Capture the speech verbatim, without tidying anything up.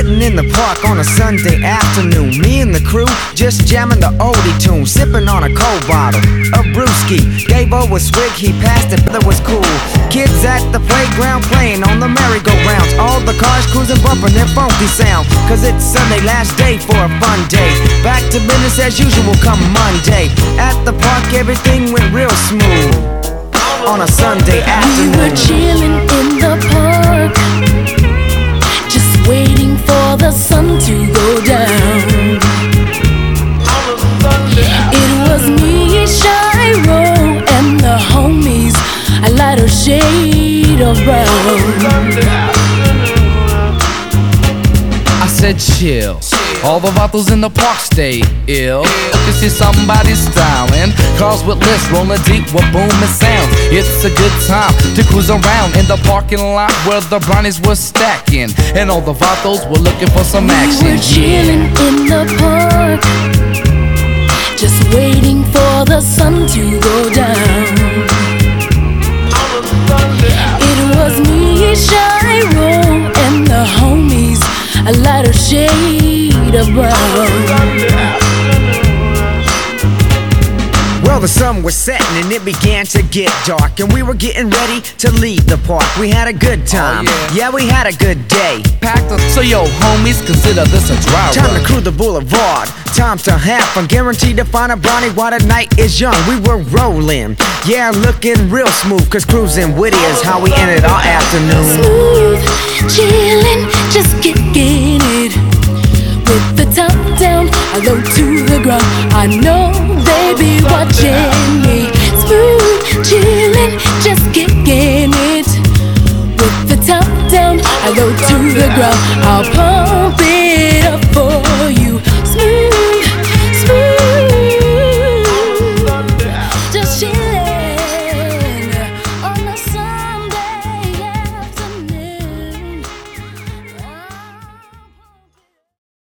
sitting in the park on a Sunday afternoon. Me and the crew just jamming the oldie tune, sipping on a cold bottle of brewski. Gave O a swig, he passed it, that was cool. Kids at the playground playing on the merry-go-rounds. All the cars cruising, bumping their funky sound. Cause it's Sunday, last day for a fun day. Back to business as usual come Monday. At the park everything went real smooth on a Sunday afternoon. We were chilling in the park, just waiting for the sun to go down. It was me, Shiro, and the homies, a lighter shade of brown. I said chill, all the vatos in the park stay ill. You can see somebody styling, cars with lifts rolling deep with booming sounds. It's a good time to cruise around in the parking lot where the brownies were stacking, and all the vatos were looking for some action. We were chilling in the park, just waiting for the sun to go down. It was me, Shiro, and the homies, a lighter shade of brown. Well, the sun was setting and it began to get dark, and we were getting ready to leave the park. We had a good time, oh, yeah. yeah, we had a good day. Packed up, so yo homies, consider this a dry Time run. to cruise the boulevard, time to have fun. Guaranteed to find a brownie while the night is young. We were rolling, yeah, looking real smooth, cause cruising with it is how we ended our afternoon. Smooth, chillin', just kicking it, with the top down, I low to the ground. I know they be watching me. Smooth, chillin', just kicking it, with the top down, I low to the ground. I'll pump it up for